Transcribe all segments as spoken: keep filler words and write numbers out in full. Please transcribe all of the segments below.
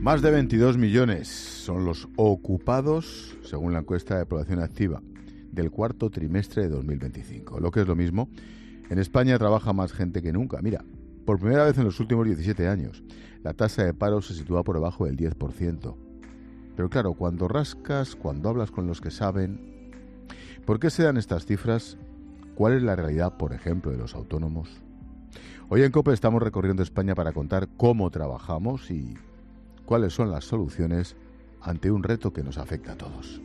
Más de veintidós millones son los ocupados, según la encuesta de población activa del cuarto trimestre de dos mil veinticinco. Lo que es lo mismo, en España trabaja más gente que nunca. Mira, por primera vez en los últimos diecisiete años, la tasa de paro se sitúa por debajo del diez por ciento. Pero claro, cuando rascas, cuando hablas con los que saben, ¿por qué se dan estas cifras? ¿Cuál es la realidad, por ejemplo, de los autónomos? Hoy en COPE estamos recorriendo España para contar cómo trabajamos y cuáles son las soluciones ante un reto que nos afecta a todos.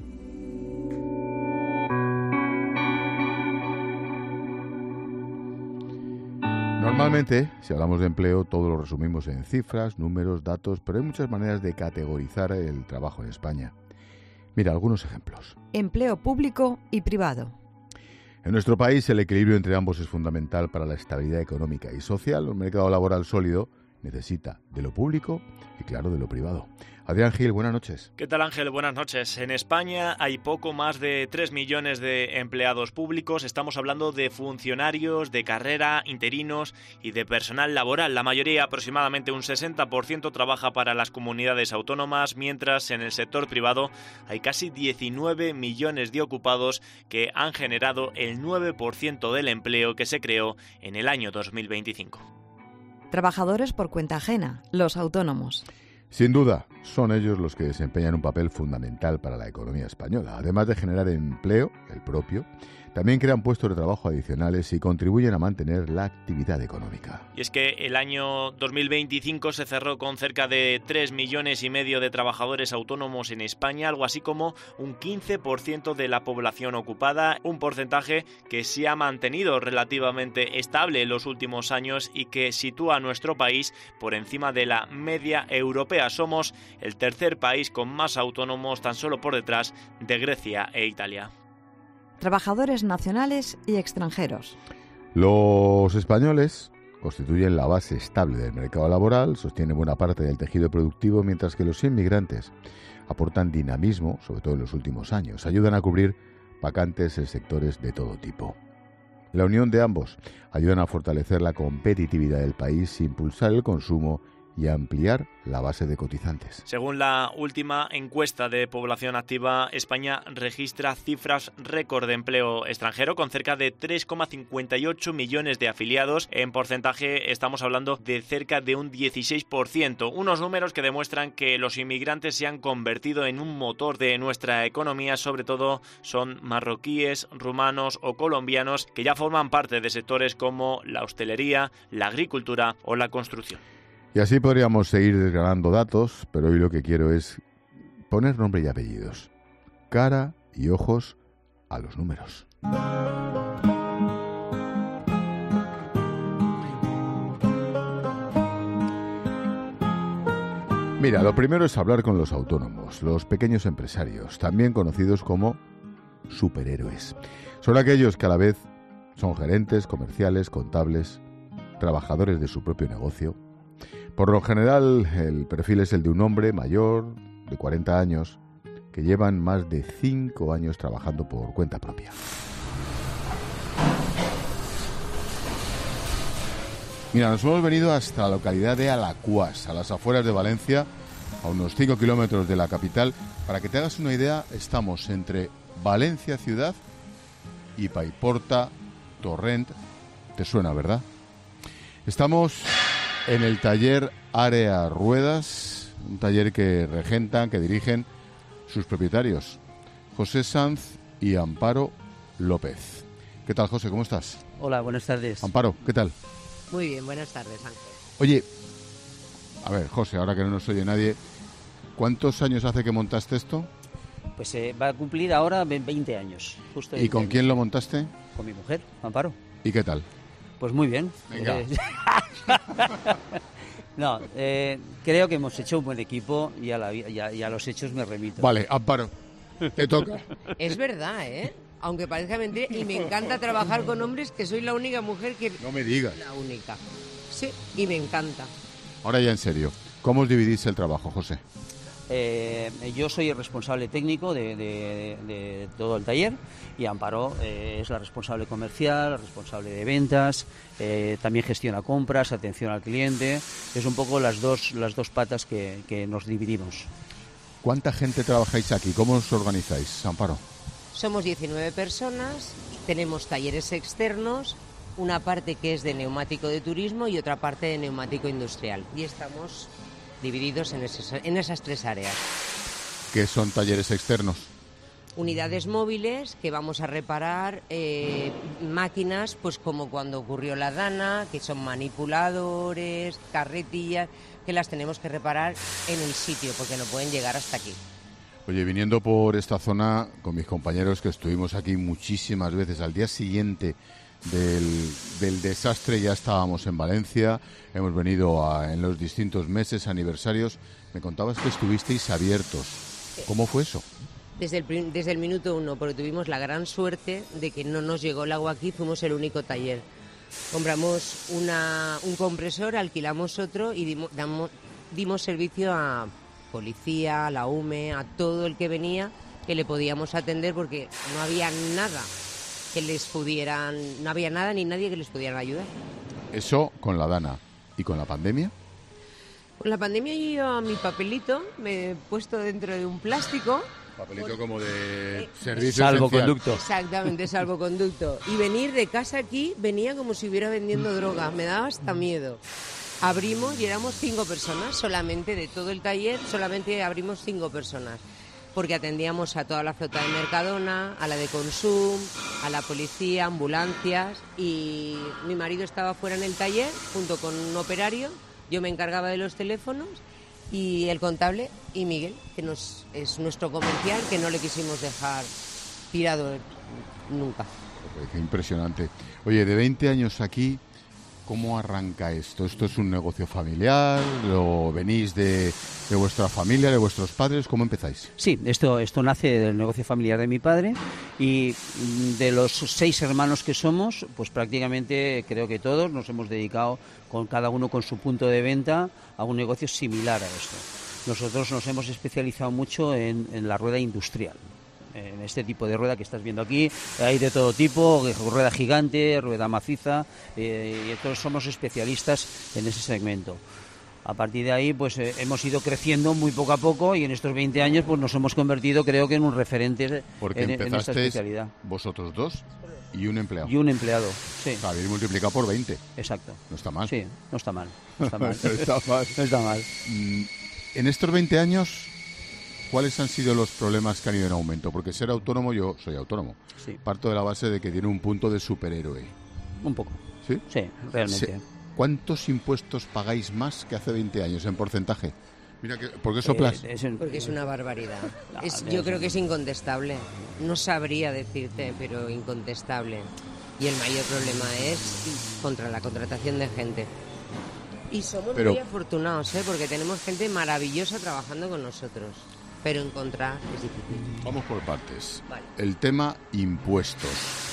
Normalmente, si hablamos de empleo, todo lo resumimos en cifras, números, datos, pero hay muchas maneras de categorizar el trabajo en España. Mira, algunos ejemplos. Empleo público y privado. En nuestro país, el equilibrio entre ambos es fundamental para la estabilidad económica y social. Un mercado laboral sólido necesita de lo público y, claro, de lo privado. Adrián Gil, buenas noches. ¿Qué tal, Ángel? Buenas noches. En España hay poco más de tres millones de empleados públicos. Estamos hablando de funcionarios, de carrera, interinos y de personal laboral. La mayoría, aproximadamente un sesenta por ciento, trabaja para las comunidades autónomas, mientras en el sector privado hay casi diecinueve millones de ocupados que han generado el nueve por ciento del empleo que se creó en el año dos mil veinticinco. Trabajadores por cuenta ajena, los autónomos. Sin duda, son ellos los que desempeñan un papel fundamental para la economía española. Además de generar empleo, el propio, también crean puestos de trabajo adicionales y contribuyen a mantener la actividad económica. Y es que el año dos mil veinticinco se cerró con cerca de tres millones y medio de trabajadores autónomos en España, algo así como un quince por ciento de la población ocupada, un porcentaje que se ha mantenido relativamente estable en los últimos años y que sitúa a nuestro país por encima de la media europea. Somos el tercer país con más autónomos, tan solo por detrás de Grecia e Italia. Trabajadores nacionales y extranjeros. Los españoles constituyen la base estable del mercado laboral, sostienen buena parte del tejido productivo, mientras que los inmigrantes aportan dinamismo, sobre todo en los últimos años, ayudan a cubrir vacantes en sectores de todo tipo. La unión de ambos ayudan a fortalecer la competitividad del país, impulsar el consumo y ampliar la base de cotizantes. Según la última encuesta de población activa, España registra cifras récord de empleo extranjero con cerca de tres coma cincuenta y ocho millones de afiliados. En porcentaje estamos hablando de cerca de un dieciséis por ciento, unos números que demuestran que los inmigrantes se han convertido en un motor de nuestra economía. Sobre todo son marroquíes, rumanos o colombianos que ya forman parte de sectores como la hostelería, la agricultura o la construcción. Y así podríamos seguir desgranando datos, pero hoy lo que quiero es poner nombre y apellidos, cara y ojos a los números. Mira, lo primero es hablar con los autónomos, los pequeños empresarios, también conocidos como superhéroes. Son aquellos que a la vez son gerentes, comerciales, contables, trabajadores de su propio negocio. Por lo general, el perfil es el de un hombre mayor, de cuarenta años, que llevan más de cinco años trabajando por cuenta propia. Mira, nos hemos venido hasta la localidad de Alacuás, a las afueras de Valencia, a unos cinco kilómetros de la capital. Para que te hagas una idea, estamos entre Valencia ciudad y Paiporta, Torrent. ¿Te suena, verdad? Estamos en el taller Área Ruedas, un taller que regentan, que dirigen sus propietarios, José Sanz y Amparo López. ¿Qué tal, José? ¿Cómo estás? Hola, buenas tardes. Amparo, ¿qué tal? Muy bien, buenas tardes, Ángel. Oye, a ver, José, ahora que no nos oye nadie, ¿cuántos años hace que montaste esto? Pues eh, va a cumplir ahora veinte años. Justo ¿Y con años. quién lo montaste? Con mi mujer, Amparo. ¿Y qué tal? Pues muy bien. Venga. Eh, no, eh, creo que hemos hecho un buen equipo y a, la, y, a, y a los hechos me remito. Vale, Amparo, te toca. Es verdad, ¿eh? Aunque parezca mentira, y me encanta trabajar con hombres, que soy la única mujer que... No me digas. La única. Sí, y me encanta. Ahora ya en serio, ¿cómo os dividís el trabajo, José? Eh, yo soy el responsable técnico de, de, de todo el taller y Amparo eh, es la responsable comercial, la responsable de ventas, eh, también gestiona compras, atención al cliente. Es un poco las dos, las dos patas que, que nos dividimos. ¿Cuánta gente trabajáis aquí? ¿Cómo os organizáis, Amparo? Somos diecinueve personas, tenemos talleres externos, una parte que es de neumático de turismo y otra parte de neumático industrial. Y estamos divididos en esas, en esas tres áreas. ¿Qué son talleres externos? Unidades móviles que vamos a reparar, eh, máquinas, pues como cuando ocurrió la Dana, que son manipuladores, carretillas, que las tenemos que reparar en el sitio porque no pueden llegar hasta aquí. Oye, viniendo por esta zona con mis compañeros que estuvimos aquí muchísimas veces, al día siguiente del, del desastre ya estábamos en Valencia, hemos venido a, en los distintos meses, aniversarios. Me contabas que estuvisteis abiertos. ¿Cómo fue eso? Desde el, desde el minuto uno, porque tuvimos la gran suerte de que no nos llegó el agua aquí, fuimos el único taller. Compramos una, un compresor, alquilamos otro y dimos, damos, dimos servicio a policía, a la U M E, a todo el que venía que le podíamos atender porque no había nada que les pudieran, no había nada ni nadie que les pudieran ayudar. Eso con la Dana. ¿Y con la pandemia? Con la pandemia yo llevaba mi papelito, me he puesto dentro de un plástico. Papelito por... como de servicio salvoconducto. Exactamente, salvoconducto. Y venir de casa aquí venía como si hubiera vendiendo droga, me daba hasta miedo. Abrimos y éramos cinco personas, solamente de todo el taller, solamente abrimos cinco personas. Porque atendíamos a toda la flota de Mercadona, a la de Consum, a la policía, ambulancias, y mi marido estaba fuera en el taller junto con un operario, yo me encargaba de los teléfonos y el contable y Miguel, que nos, es nuestro comercial, que no le quisimos dejar tirado nunca. Qué impresionante. Oye, de veinte años aquí, ¿cómo arranca esto? ¿Esto es un negocio familiar? ¿Lo venís de, de vuestra familia, de vuestros padres? ¿Cómo empezáis? Sí, esto, esto nace del negocio familiar de mi padre y de los seis hermanos que somos, pues prácticamente creo que todos nos hemos dedicado, con cada uno con su punto de venta, a un negocio similar a esto. Nosotros nos hemos especializado mucho en, en la rueda industrial. En este tipo de rueda que estás viendo aquí, hay de todo tipo, rueda gigante, rueda maciza, eh, y todos somos especialistas en ese segmento. A partir de ahí, pues eh, hemos ido creciendo muy poco a poco y en estos veinte años pues nos hemos convertido, creo que, en un referente Porque en, en esta especialidad. Vosotros dos y un empleado. Y un empleado, sí. O sea, habéis multiplicado por veinte. Exacto. No está mal. Sí, no está mal. No está mal. no está mal. No está mal. En estos veinte años, ¿cuáles han sido los problemas que han ido en aumento? Porque ser autónomo, yo soy autónomo. Sí. Parto de la base de que tiene un punto de superhéroe. Un poco. ¿Sí? Sí, realmente. Sí. ¿Cuántos impuestos pagáis más que hace veinte años en porcentaje? Mira, que, ¿por qué soplas? Eh, es un... Porque es una barbaridad. No, Es, no, yo no, creo no. que es incontestable. No sabría decirte, pero incontestable. Y el mayor problema es contra la contratación de gente. Y somos Pero- muy afortunados, ¿eh? Porque tenemos gente maravillosa trabajando con nosotros. Pero encontrar es difícil. Vamos por partes. Vale. El tema impuestos.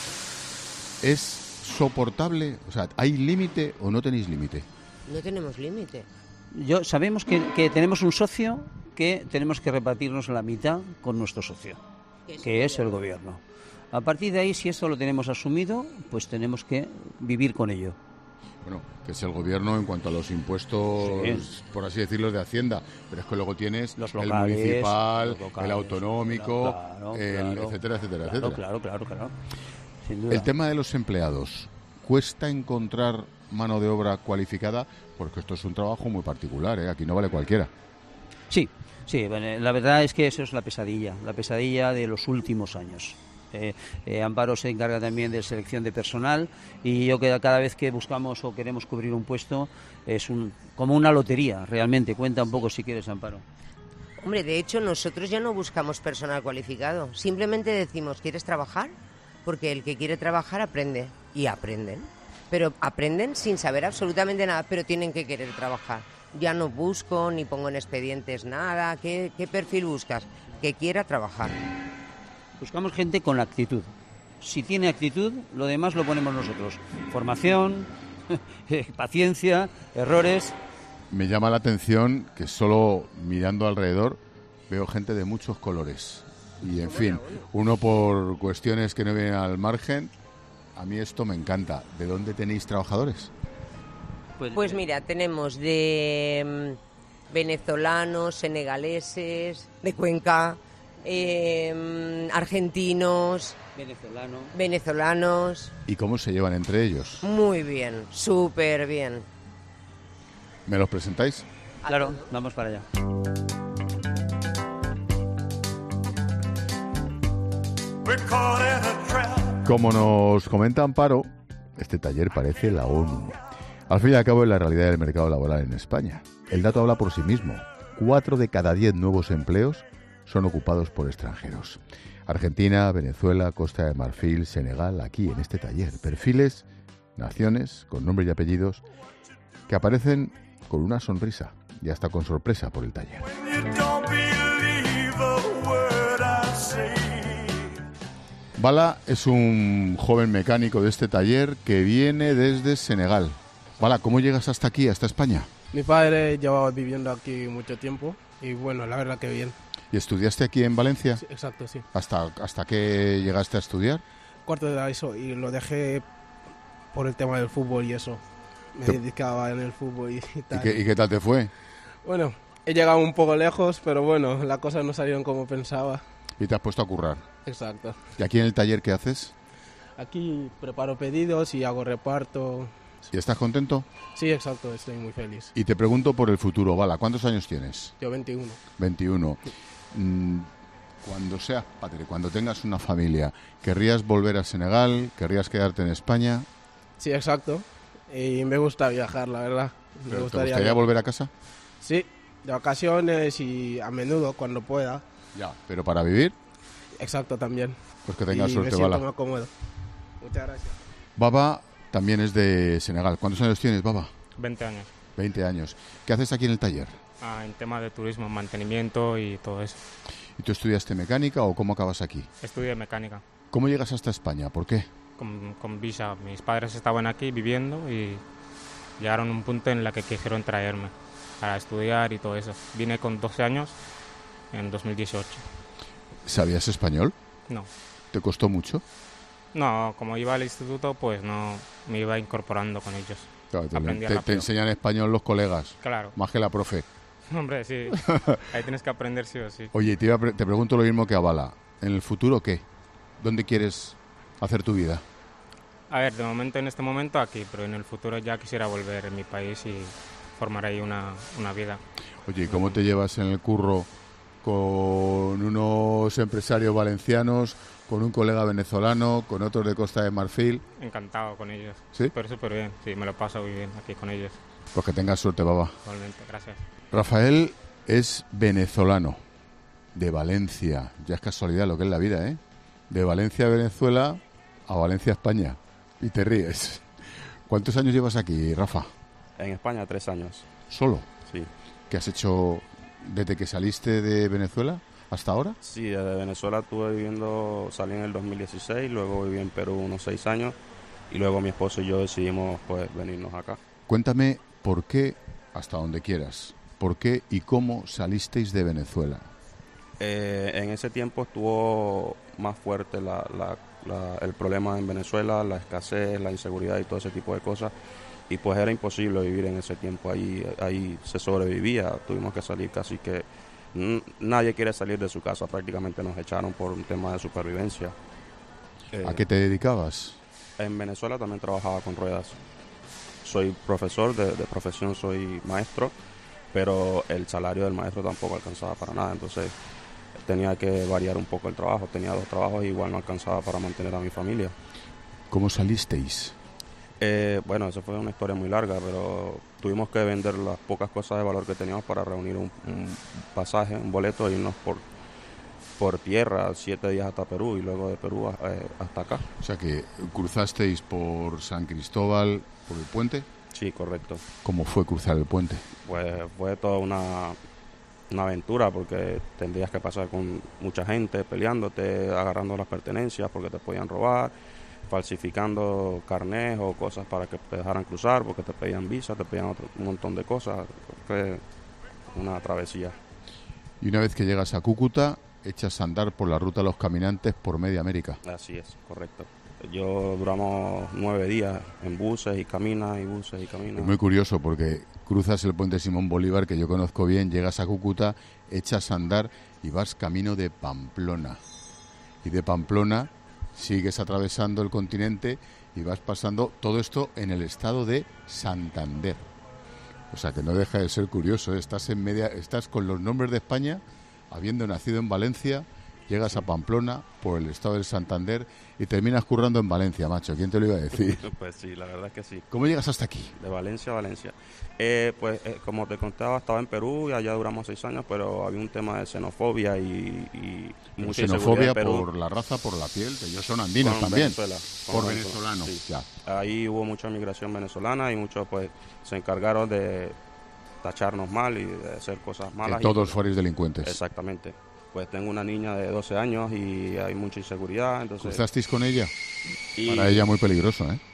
¿Es soportable? O sea, ¿hay límite o no tenéis límite? No tenemos límite. Yo sabemos que, que tenemos un socio que tenemos que repartirnos la mitad con nuestro socio, que es el gobierno. A partir de ahí, si esto lo tenemos asumido, pues tenemos que vivir con ello. Bueno, que es el gobierno en cuanto a los impuestos, Sí. por así decirlo, de Hacienda. Pero es que luego tienes Los el locales, municipal, los locales, el autonómico, claro, el claro, etcétera, etcétera, claro, etcétera. Claro, claro, claro. Sin duda. El tema de los empleados. ¿Cuesta encontrar mano de obra cualificada? Porque esto es un trabajo muy particular, ¿eh? Aquí no vale cualquiera. Sí, sí, bueno, la verdad es que eso es la pesadilla, la pesadilla de los últimos años. Eh, eh, Amparo se encarga también de selección de personal y yo que cada vez que buscamos o queremos cubrir un puesto es un, como una lotería, realmente. Cuenta un poco si quieres, Amparo. Hombre, de hecho, nosotros ya no buscamos personal cualificado. Simplemente decimos, ¿quieres trabajar? Porque el que quiere trabajar aprende. Y aprenden. Pero aprenden sin saber absolutamente nada, pero tienen que querer trabajar. Ya no busco ni pongo en expedientes nada. ¿Qué, qué perfil buscas? Que quiera trabajar. Buscamos gente con actitud. Si tiene actitud, lo demás lo ponemos nosotros. Formación, paciencia, errores. Me llama la atención que solo mirando alrededor veo gente de muchos colores. Y, en fin, uno por cuestiones que no vienen al margen, a mí esto me encanta. ¿De dónde tenéis trabajadores? Pues mira, tenemos de mm, venezolanos, senegaleses, de Cuenca, eh, argentinos, Venezolano. venezolanos. ¿Y cómo se llevan entre ellos? Muy bien, súper bien. ¿Me los presentáis? Claro, vamos para allá. Como nos comenta Amparo, este taller parece la ONU. Al fin y al cabo es la realidad del mercado laboral en España. El dato habla por sí mismo. Cuatro de cada diez nuevos empleos son ocupados por extranjeros. Argentina, Venezuela, Costa de Marfil, Senegal, aquí en este taller. Perfiles, naciones, con nombres y apellidos, que aparecen con una sonrisa y hasta con sorpresa por el taller. Bala es un joven mecánico de este taller que viene desde Senegal. Bala, ¿cómo llegas hasta aquí, hasta España? Mi padre llevaba viviendo aquí mucho tiempo y bueno, la verdad que bien. ¿Y estudiaste aquí en Valencia? Sí, exacto, sí. ¿Hasta, hasta qué llegaste a estudiar? Cuarto de la ESO y lo dejé por el tema del fútbol y eso. Me ¿Te... dedicaba en el fútbol y, y tal. ¿Y qué, ¿Y qué tal te fue? Bueno, he llegado un poco lejos, pero bueno, las cosas no salieron como pensaba. ¿Y te has puesto a currar? Exacto. ¿Y aquí en el taller qué haces? Aquí preparo pedidos y hago reparto. ¿Y estás contento? Sí, exacto, estoy muy feliz. Y te pregunto por el futuro, Bala, ¿cuántos años tienes? Yo veintiuno. veintiuno. Mm, cuando seas padre, cuando tengas una familia, ¿querrías volver a Senegal? ¿Querrías quedarte en España? Sí, exacto. Y me gusta viajar, la verdad. Me ¿Pero gustaría ¿Te gustaría volver a casa? Sí, de vacaciones y a menudo cuando pueda. Ya. ¿Pero para vivir? Exacto, también. Pues que tengas y suerte, me siento Bala. más cómodo. Muchas gracias. Baba también es de Senegal. ¿Cuántos años tienes, Baba? veinte años. veinte años. ¿Qué haces aquí en el taller? Ah, en temas de turismo, mantenimiento y todo eso. ¿Y tú estudiaste mecánica o cómo acabas aquí? Estudié mecánica ¿Cómo llegas hasta España? ¿Por qué? con, con visa. Mis padres estaban aquí viviendo y llegaron a un punto en el que quisieron traerme para estudiar y todo eso. Vine con doce años en dos mil dieciocho. ¿Sabías español? No. ¿Te costó mucho? No, como iba al instituto, pues no me iba incorporando con ellos. Claro, te, Aprendí te- te rápido. enseñan español los colegas, Claro. más que la profe. Hombre, sí. Ahí tienes que aprender sí o sí. Oye, te, iba a pre- te pregunto lo mismo que a Bala. ¿En el futuro qué? ¿Dónde quieres hacer tu vida? A ver, de momento, en este momento aquí, pero en el futuro ya quisiera volver en mi país y formar ahí una, una vida. Oye, ¿y cómo te llevas en el curro con unos empresarios valencianos, con un colega venezolano, con otros de Costa de Marfil? Encantado con ellos. ¿Sí? Súper, súper bien. Sí, me lo paso muy bien aquí con ellos. Pues que tengas suerte, Baba. Igualmente, gracias. Rafael es venezolano, de Valencia. Ya es casualidad lo que es la vida, ¿eh? De Valencia, Venezuela, a Valencia, España. Y te ríes. ¿Cuántos años llevas aquí, Rafa? En España, tres años. ¿Solo? Sí. ¿Qué has hecho desde que saliste de Venezuela hasta ahora? Sí, desde Venezuela estuve viviendo, salí en el dos mil dieciséis, luego viví en Perú unos seis años y luego mi esposo y yo decidimos pues venirnos acá. Cuéntame por qué, hasta donde quieras, por qué y cómo salisteis de Venezuela. Eh, en ese tiempo estuvo más fuerte la, la, la, el problema en Venezuela, la escasez, la inseguridad y todo ese tipo de cosas. Y pues era imposible vivir en ese tiempo, ahí, ahí se sobrevivía, tuvimos que salir casi que... n- Nadie quiere salir de su casa, prácticamente nos echaron por un tema de supervivencia. Eh, ¿A qué te dedicabas? En Venezuela también trabajaba con ruedas. Soy profesor, de, de profesión soy maestro, pero el salario del maestro tampoco alcanzaba para nada, entonces tenía que variar un poco el trabajo. Tenía dos trabajos y igual no alcanzaba para mantener a mi familia. ¿Cómo salisteis? Eh, bueno, esa fue una historia muy larga, pero tuvimos que vender las pocas cosas de valor que teníamos para reunir un, un pasaje, un boleto e irnos por, por tierra siete días hasta Perú y luego de Perú a- eh, hasta acá. O sea que cruzasteis por San Cristóbal, por el puente. Sí, correcto. ¿Cómo fue cruzar el puente? Pues fue toda una, una aventura porque tendrías que pasar con mucha gente peleándote, agarrando las pertenencias porque te podían robar, falsificando carnés o cosas para que te dejaran cruzar porque te pedían visa, te pedían otro, un montón de cosas. Fue una travesía. Y una vez que llegas a Cúcuta, echas a andar por la ruta de los caminantes por media América. Así es, correcto. Yo duramos nueve días en buses y caminas y buses y caminas. Es muy curioso porque cruzas el puente Simón Bolívar, que yo conozco bien, llegas a Cúcuta, echas a andar y vas camino de Pamplona. Y de Pamplona sigues atravesando el continente y vas pasando todo esto en el estado de Santander. O sea que no deja de ser curioso, ¿eh? Estás en media, estás con los nombres de España, habiendo nacido en Valencia, llegas a Pamplona por el estado del Santander y terminas currando en Valencia, macho. ¿Quién te lo iba a decir? Pues sí, la verdad es que sí. ¿Cómo llegas hasta aquí? De Valencia a Valencia. Eh, pues eh, como te contaba, estaba en Perú y allá duramos seis años, pero había un tema de xenofobia y, y mucha xenofobia inseguridad en Perú. Por la raza, por la piel, que ellos son andinos Con también. Venezuela, con por Venezuela, venezolanos, sí. ya. Ahí hubo mucha migración venezolana y muchos pues se encargaron de tacharnos mal y de hacer cosas malas. Que todos y, fuerais delincuentes. Exactamente. Pues tengo una niña de doce años y hay mucha inseguridad, entonces... ¿Cruzasteis con ella? Y, Para ella muy peligroso, ¿eh?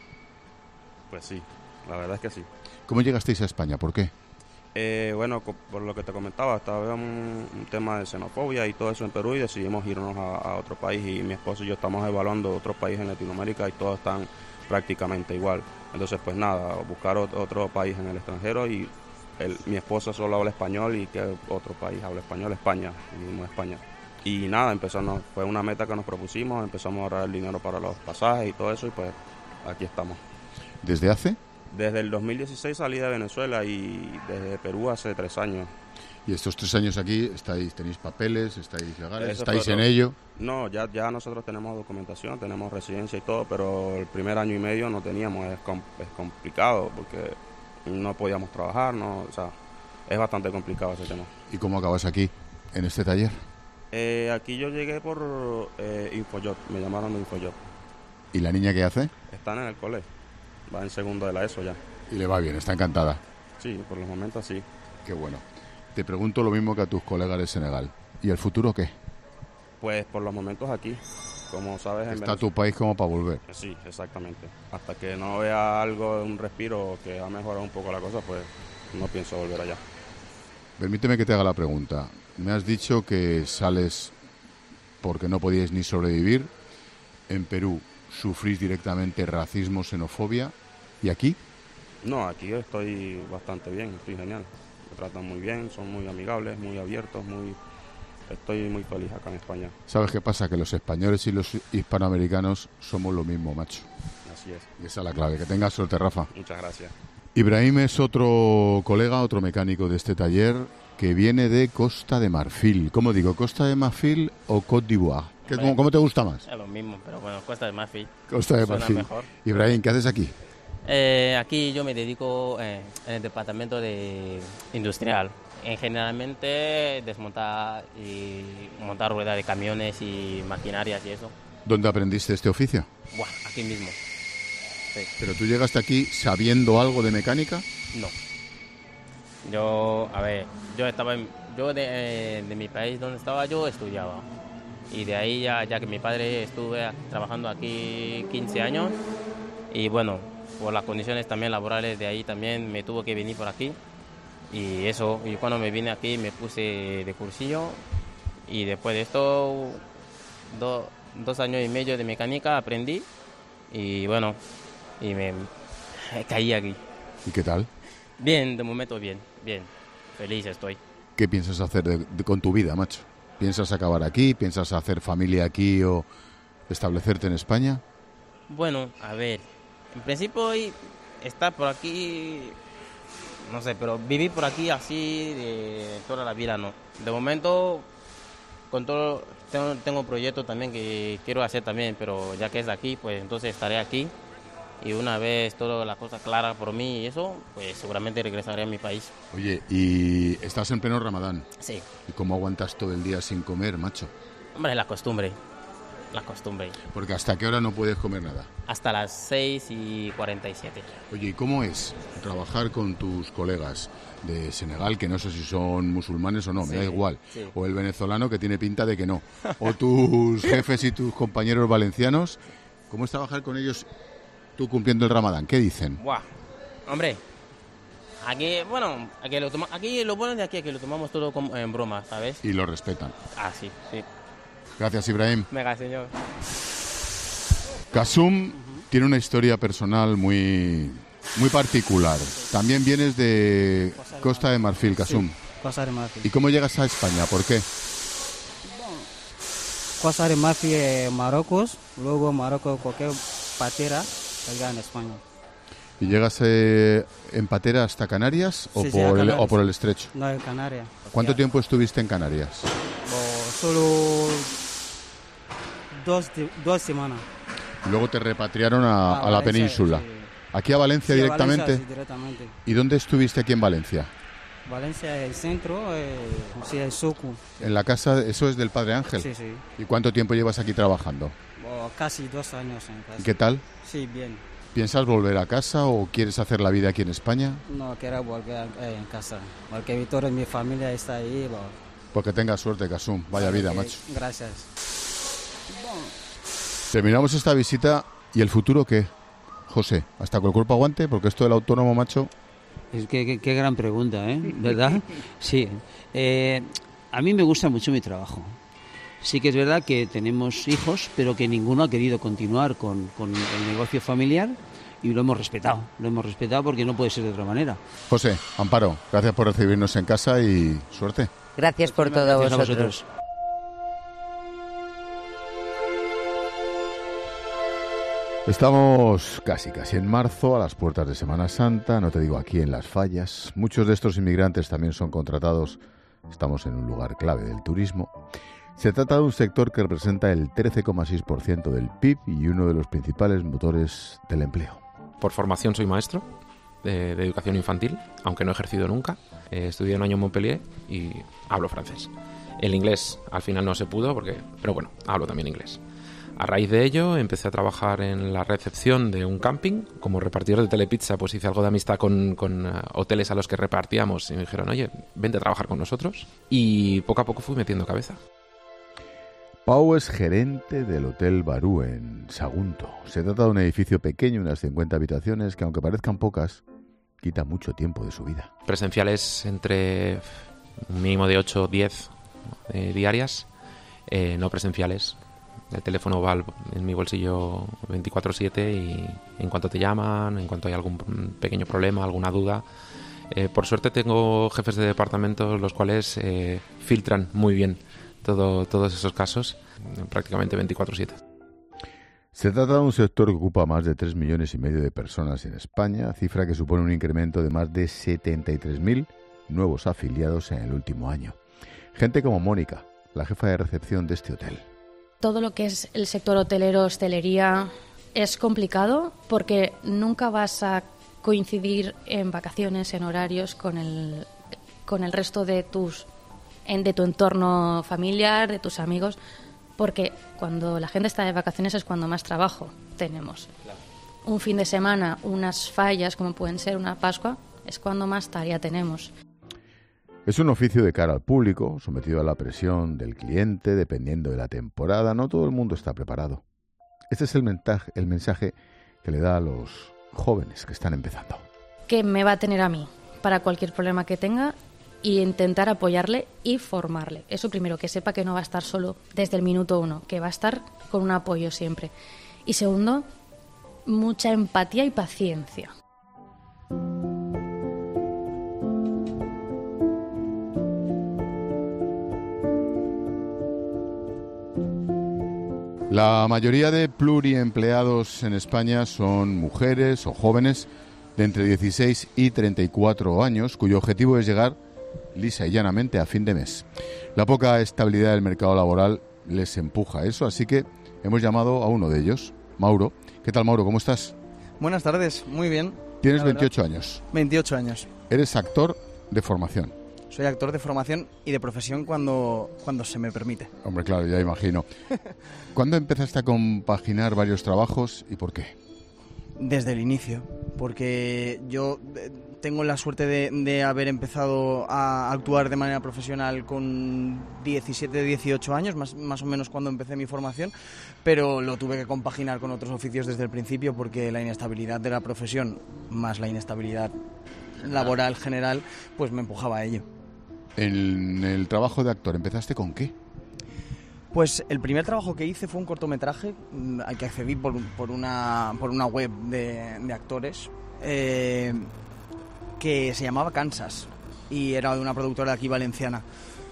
Pues sí, la verdad es que sí. ¿Cómo llegasteis a España? ¿Por qué? Eh, bueno, co- por lo que te comentaba, estaba un, un tema de xenofobia y todo eso en Perú y decidimos irnos a, a otro país y mi esposo y yo estamos evaluando otro país en Latinoamérica y todos están prácticamente igual. Entonces, pues nada, buscar ot- otro país en el extranjero y el, mi esposa solo habla español y que otro país habla español, España, vivimos en España. Y nada, empezamos, fue una meta que nos propusimos, empezamos a ahorrar el dinero para los pasajes y todo eso y pues aquí estamos. ¿Desde hace? Desde el dos mil dieciséis salí de Venezuela y desde Perú hace tres años. Y estos tres años aquí, estáis, tenéis papeles, estáis legales, Eso estáis fue en todo. ello. No, ya, ya nosotros tenemos documentación, tenemos residencia y todo, pero el primer año y medio no teníamos, es, com- es complicado porque no podíamos trabajar, no, o sea, es bastante complicado ese tema. ¿Y cómo acabas aquí, en este taller? Eh, aquí yo llegué por eh, Infojob, me llamaron de Infojob. ¿Y la niña qué hace? Están en el cole, va en segundo de la ESO ya. Y le va bien, está encantada. Sí, por los momentos sí. Qué bueno. Te pregunto lo mismo que a tus colegas de Senegal. ¿Y el futuro qué? Pues por los momentos aquí, como sabes en ¿Está Venezuela. tu país como para volver? Sí, exactamente. Hasta que no vea algo, un respiro que ha mejorado un poco la cosa, pues no pienso volver allá. Permíteme que te haga la pregunta. Me has dicho que sales porque no podíais ni sobrevivir. En Perú sufrís directamente racismo, xenofobia. ¿Y aquí? No, aquí estoy bastante bien, estoy genial. Me tratan muy bien, son muy amigables, muy abiertos, muy... Estoy muy feliz acá en España. ¿Sabes qué pasa? Que los españoles y los hispanoamericanos somos lo mismo, macho. Así es. Y esa es la clave. Que tengas suerte, Rafa. Muchas gracias. Ibrahim es otro colega, otro mecánico de este taller que viene de Costa de Marfil. ¿Cómo digo? ¿Costa de Marfil o Côte d'Ivoire? ¿Qué- ¿Cómo, cómo te gusta más? Es lo mismo, pero bueno, Costa de Marfil. Costa de Suena Marfil. mejor. Ibrahim, ¿qué haces aquí? Eh, aquí yo me dedico eh, en el departamento de industrial. En generalmente desmontar y montar ruedas de camiones y maquinarias y eso. ¿Dónde aprendiste este oficio? Buah, aquí mismo. Sí. ¿Pero tú llegaste aquí sabiendo algo de mecánica? No. Yo, a ver, yo estaba en, yo de, eh, de mi país donde estaba yo estudiaba. Y de ahí ya, ya que mi padre estuve trabajando aquí quince años y bueno, por las condiciones también laborales de ahí también me tuvo que venir por aquí. Y eso, y cuando me vine aquí me puse de cursillo y después de esto do, dos años y medio de mecánica aprendí y bueno, y me, me caí aquí. ¿Y qué tal? Bien, de momento bien, bien, feliz estoy. ¿Qué piensas hacer de- de- con tu vida, macho? ¿Piensas acabar aquí? ¿Piensas hacer familia aquí o establecerte en España? Bueno, a ver, en principio y estar por aquí, no sé, pero vivir por aquí así de toda la vida no. De momento, con todo, tengo, tengo proyectos también que quiero hacer también, pero ya que es aquí, pues entonces estaré aquí. Y una vez toda la cosa clara por mí y eso, pues seguramente regresaré a mi país. Oye, y estás en pleno Ramadán. Sí. ¿Y cómo aguantas todo el día sin comer, macho? Hombre, la costumbre, la costumbre. Porque ¿hasta qué hora no puedes comer nada? Hasta las seis y cuarenta y siete. Oye, ¿y cómo es trabajar con tus colegas de Senegal, que no sé si son musulmanes o no, me Sí, da igual? sí. O el venezolano, que tiene pinta de que no. O tus jefes y tus compañeros valencianos. ¿Cómo es trabajar con ellos tú cumpliendo el Ramadán? ¿Qué dicen? Buah, hombre, Aquí, bueno, aquí lo, toma, aquí lo bueno de aquí es que lo tomamos todo como en broma, ¿sabes? Y lo respetan. Ah, sí, sí. Gracias, Ibrahim. Venga, señor. Kasum uh-huh. tiene una historia personal muy, muy particular. También vienes de Costa de Marfil, Kasum. Sí, Costa de Marfil. ¿Y cómo llegas a España? ¿Por qué? Costa de Marfil, eh, Marruecos, luego Marruecos, cualquier patera, allá en España. ¿Y llegas eh, en patera hasta Canarias o, sí, por sí, el, Canarias. o por el estrecho? No, en Canarias. ¿Cuánto ya. tiempo estuviste en Canarias? Oh, solo dos, dos semanas. Luego te repatriaron a, a, a la Valencia, península. Sí. ¿Aquí a Valencia sí, directamente? A Valencia, sí, directamente? ¿Y dónde estuviste aquí en Valencia? Valencia, el centro, eh, sí, el Socu. En la casa, eso es del Padre Ángel. Sí, sí. ¿Y cuánto tiempo llevas aquí trabajando? Oh, casi dos años en casa. ¿Y qué tal? Sí, bien. ¿Piensas volver a casa o quieres hacer la vida aquí en España? No, quiero volver eh, en casa, porque toda mi familia está ahí. Bueno. Porque tengas suerte, Kasum. Vaya Vale, vida, que, macho. Gracias. Bueno. Terminamos esta visita. ¿Y el futuro qué, José? ¿Hasta que el cuerpo aguante? Porque esto del autónomo, macho... Es que qué, qué gran pregunta, ¿eh? ¿Verdad? Sí. Eh, a mí me gusta mucho mi trabajo. Sí que es verdad que tenemos hijos, pero que ninguno ha querido continuar con, con el negocio familiar y lo hemos respetado. Lo hemos respetado porque no puede ser de otra manera. José, Amparo, gracias por recibirnos en casa y suerte. Gracias por todo Gracias vosotros. a vosotros. Estamos casi, casi en marzo, a las puertas de Semana Santa, no te digo aquí en Las Fallas. Muchos de estos inmigrantes también son contratados. Estamos en un lugar clave del turismo. Se trata de un sector que representa el trece coma seis por ciento del P I B y uno de los principales motores del empleo. Por formación soy maestro de, de educación infantil, aunque no he ejercido nunca. Eh, estudié un año en Montpellier y hablo francés. El inglés al final no se pudo, porque, pero bueno, hablo también inglés. A raíz de ello empecé a trabajar en la recepción de un camping. Como repartidor de Telepizza, pues hice algo de amistad con, con uh, hoteles a los que repartíamos y me dijeron, oye, vente a trabajar con nosotros. Y poco a poco fui metiendo cabeza. Pau es gerente del Hotel Barú en Sagunto. Se trata de un edificio pequeño, unas cincuenta habitaciones, que aunque parezcan pocas, quita mucho tiempo de su vida. Presenciales entre un mínimo de ocho o diez eh, diarias, eh, no presenciales. El teléfono va en mi bolsillo veinticuatro siete y en cuanto te llaman, en cuanto hay algún pequeño problema, alguna duda. Eh, por suerte tengo jefes de departamento los cuales eh, filtran muy bien todo, todos esos casos, prácticamente veinticuatro siete. Se trata de un sector que ocupa más de tres millones y medio de personas en España, cifra que supone un incremento de más de setenta y tres mil nuevos afiliados en el último año. Gente como Mónica, la jefa de recepción de este hotel. Todo lo que es el sector hotelero, hostelería, es complicado porque nunca vas a coincidir en vacaciones, en horarios con el, con el resto de tus en, de tu entorno familiar, de tus amigos, porque cuando la gente está de vacaciones es cuando más trabajo tenemos. Claro. Un fin de semana, unas fallas como pueden ser una Pascua, es cuando más tarea tenemos. Es un oficio de cara al público, sometido a la presión del cliente, dependiendo de la temporada. No todo el mundo está preparado. Este es el mensaje, el mensaje que le da a los jóvenes que están empezando. Que me va a tener a mí para cualquier problema que tenga y intentar apoyarle y formarle. Eso primero, que sepa que no va a estar solo desde el minuto uno, que va a estar con un apoyo siempre. Y segundo, mucha empatía y paciencia. La mayoría de pluriempleados en España son mujeres o jóvenes de entre dieciséis y treinta y cuatro años, cuyo objetivo es llegar lisa y llanamente a fin de mes. La poca estabilidad del mercado laboral les empuja a eso, así que hemos llamado a uno de ellos, Mauro. ¿Qué tal, Mauro? ¿Cómo estás? Buenas tardes, muy bien. Tienes veintiocho años. veintiocho años. Eres actor de formación. Soy actor de formación y de profesión cuando, cuando se me permite. Hombre, claro, ya imagino. ¿Cuándo empezaste a compaginar varios trabajos y por qué? Desde el inicio, porque yo tengo la suerte de, de haber empezado a actuar de manera profesional con diecisiete, dieciocho años, más, más o menos cuando empecé mi formación, pero lo tuve que compaginar con otros oficios desde el principio porque la inestabilidad de la profesión más la inestabilidad laboral general, pues me empujaba a ello. En el trabajo de actor, ¿empezaste con qué? Pues el primer trabajo que hice fue un cortometraje al que accedí por, por, una, por una web de, de actores eh, que se llamaba Kansas y era de una productora de aquí valenciana.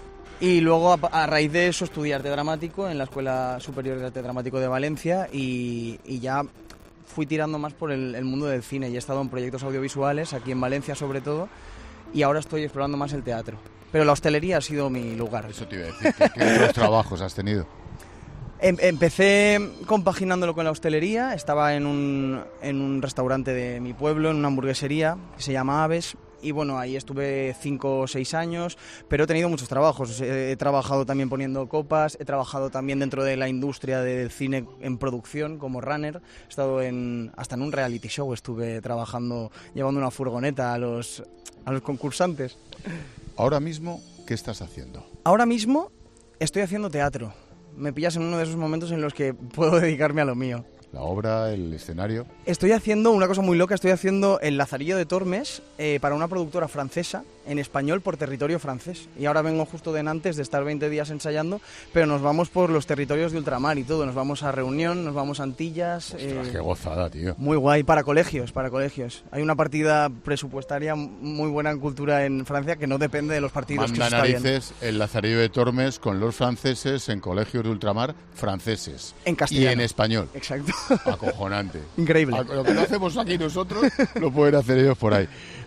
Y luego, a, a raíz de eso, estudié arte dramático en la Escuela Superior de Arte Dramático de Valencia y, y ya fui tirando más por el, el mundo del cine y he estado en proyectos audiovisuales, aquí en Valencia sobre todo, y ahora estoy explorando más el teatro. Pero la hostelería ha sido mi lugar. Eso te iba a decir. ¿Qué, qué otros trabajos has tenido? Em, empecé compaginándolo con la hostelería. Estaba en un, en un restaurante de mi pueblo, en una hamburguesería que se llama Aves. Y bueno, ahí estuve cinco o seis años, pero he tenido muchos trabajos. He, he trabajado también poniendo copas, he trabajado también dentro de la industria del cine en producción como runner. He estado en, hasta en un reality show estuve trabajando, llevando una furgoneta a los, a los concursantes. Ahora mismo, ¿qué estás haciendo? Ahora mismo estoy haciendo teatro. Me pillas en uno de esos momentos en los que puedo dedicarme a lo mío. La obra, el escenario. Estoy haciendo una cosa muy loca, estoy haciendo El Lazarillo de Tormes eh, para una productora francesa, en español por territorio francés. Y ahora vengo justo de Nantes de estar veinte días ensayando, pero nos vamos por los territorios de ultramar y todo. Nos vamos a Reunión, nos vamos a Antillas. Ostras, eh, qué gozada, tío. Muy guay, para colegios, para colegios. Hay una partida presupuestaria muy buena en cultura en Francia que no depende de los partidos. Manda que está narices bien. El Lazarillo de Tormes con los franceses en colegios de ultramar franceses. En castellano. Y en español. Exacto. Acojonante. Increíble. Lo que no hacemos aquí nosotros lo pueden hacer ellos por ahí.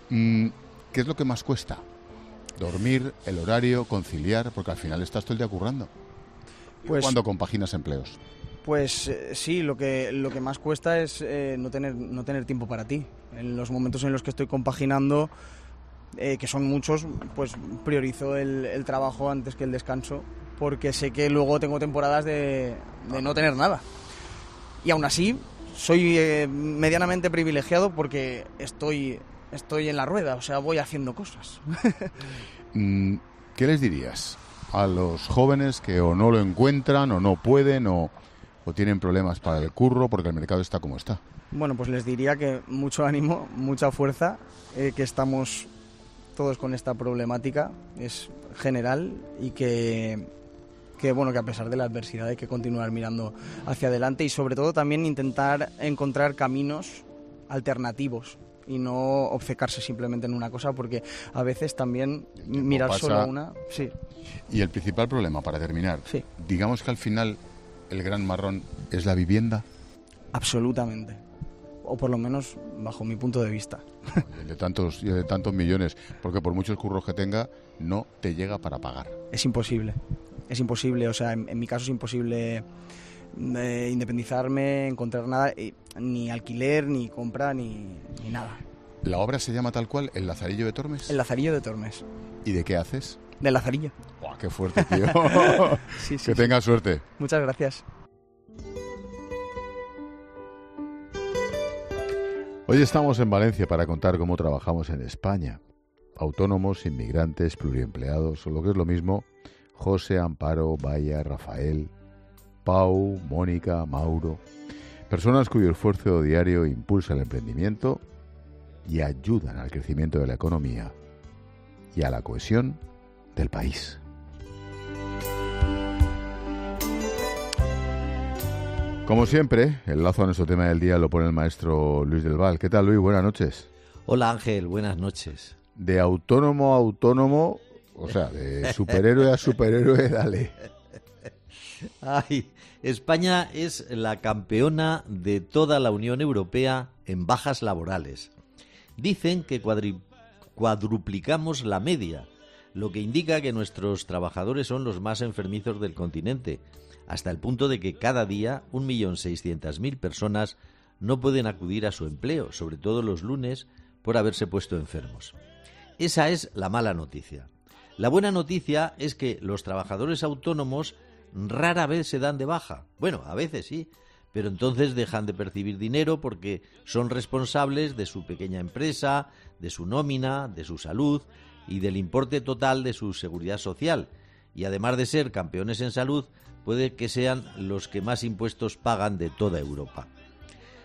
¿Qué es lo que más cuesta? Dormir, el horario, conciliar, porque al final estás todo el día currando. Pues, ¿Cuándo compaginas empleos? Pues eh, sí, lo que, lo que más cuesta es eh, no tener, no tener tiempo para ti. En los momentos en los que estoy compaginando, eh, que son muchos, pues priorizo el, el trabajo antes que el descanso, porque sé que luego tengo temporadas de, de no tener nada. Y aún así, soy eh, medianamente privilegiado porque estoy, estoy en la rueda, o sea, voy haciendo cosas. ¿Qué les dirías a los jóvenes que o no lo encuentran o no pueden o, o tienen problemas para el curro porque el mercado está como está? Bueno, pues les diría que mucho ánimo, mucha fuerza, eh, que estamos todos con esta problemática, es general y que... que bueno, que a pesar de la adversidad hay que continuar mirando hacia adelante y sobre todo también intentar encontrar caminos alternativos y no obcecarse simplemente en una cosa, porque a veces también mirar pasa. solo una... Sí. Y el principal problema, para terminar, sí. digamos que al final el gran marrón es la vivienda. Absolutamente. O por lo menos bajo mi punto de vista. Y de tantos, y de tantos millones, porque por muchos curros que tenga, no te llega para pagar. Es imposible. Es imposible, o sea, en, en mi caso es imposible eh, independizarme, encontrar nada, eh, ni alquiler, ni compra, ni, ni nada. ¿La obra se llama tal cual, El Lazarillo de Tormes? El Lazarillo de Tormes. ¿Y de qué haces? Del Lazarillo. ¡Buah, qué fuerte, tío! sí, sí, que sí. tengas suerte. Muchas gracias. Hoy estamos en Valencia para contar cómo trabajamos en España. Autónomos, inmigrantes, pluriempleados, o lo que es lo mismo, José, Amparo, Vaya, Rafael, Pau, Mónica, Mauro. Personas cuyo esfuerzo diario impulsa el emprendimiento y ayudan al crecimiento de la economía y a la cohesión del país. Como siempre, el lazo a nuestro tema del día lo pone el maestro Luis del Val. ¿Qué tal, Luis? Buenas noches. Hola, Ángel. Buenas noches. De autónomo a autónomo, o sea, de superhéroe a superhéroe, dale. Ay, España es la campeona de toda la Unión Europea en bajas laborales. Dicen que cuadri- cuadruplicamos la media, lo que indica que nuestros trabajadores son los más enfermizos del continente, hasta el punto de que cada día un millón seiscientas mil personas no pueden acudir a su empleo, sobre todo los lunes, por haberse puesto enfermos. Esa es la mala noticia. La buena noticia es que los trabajadores autónomos rara vez se dan de baja. Bueno, a veces sí, pero entonces dejan de percibir dinero porque son responsables de su pequeña empresa, de su nómina, de su salud y del importe total de su seguridad social. Y además de ser campeones en salud, puede que sean los que más impuestos pagan de toda Europa.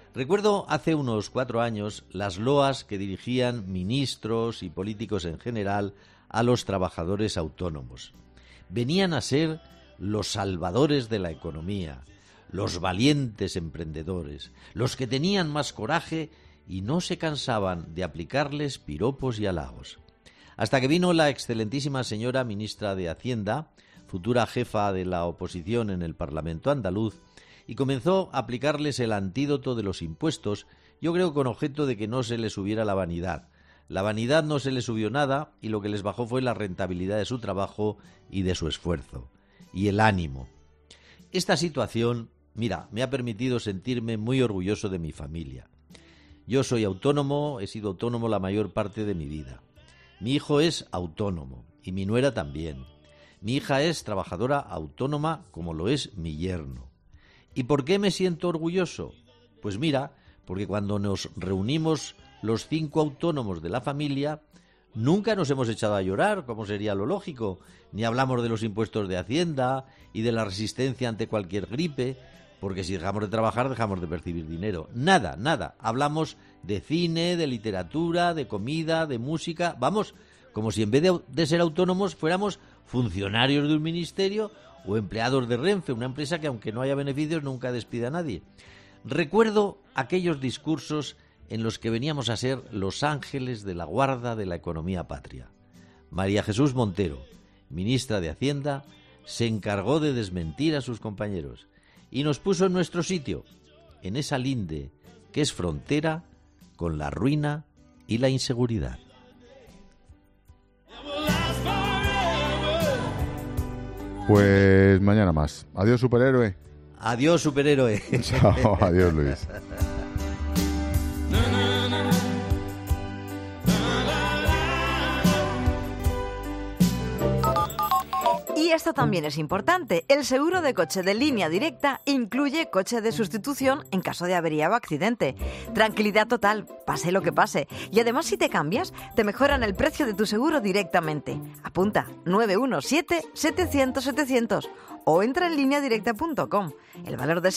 Recuerdo hace unos cuatro años las loas que dirigían ministros y políticos en general a los trabajadores autónomos. Venían a ser los salvadores de la economía, los valientes emprendedores, los que tenían más coraje y no se cansaban de aplicarles piropos y halagos. Hasta que vino la excelentísima señora ministra de Hacienda, futura jefa de la oposición en el Parlamento andaluz, y comenzó a aplicarles el antídoto de los impuestos, yo creo con objeto de que no se les subiera la vanidad. La vanidad no se les subió nada y lo que les bajó fue la rentabilidad de su trabajo y de su esfuerzo. Y el ánimo. Esta situación, mira, me ha permitido sentirme muy orgulloso de mi familia. Yo soy autónomo, he sido autónomo la mayor parte de mi vida. Mi hijo es autónomo y mi nuera también. Mi hija es trabajadora autónoma como lo es mi yerno. ¿Y por qué me siento orgulloso? Pues mira, porque cuando nos reunimos los cinco autónomos de la familia, nunca nos hemos echado a llorar, como sería lo lógico, ni hablamos de los impuestos de Hacienda y de la resistencia ante cualquier gripe, porque si dejamos de trabajar dejamos de percibir dinero. Nada, nada. Hablamos de cine, de literatura, de comida, de música. Vamos, como si en vez de, de ser autónomos fuéramos funcionarios de un ministerio o empleados de Renfe, una empresa que aunque no haya beneficios nunca despide a nadie. Recuerdo aquellos discursos en los que veníamos a ser los ángeles de la guarda de la economía patria. María Jesús Montero, ministra de Hacienda, se encargó de desmentir a sus compañeros y nos puso en nuestro sitio, en esa linde que es frontera con la ruina y la inseguridad. Pues mañana más. Adiós, superhéroe. Adiós, superhéroe. Chao, adiós, Luis. Y esto también es importante. El seguro de coche de Línea Directa incluye coche de sustitución en caso de avería o accidente. Tranquilidad total, pase lo que pase. Y además, si te cambias, te mejoran el precio de tu seguro directamente. Apunta nueve uno siete, setecientos, setecientos o entra en línea directa punto com. El valor de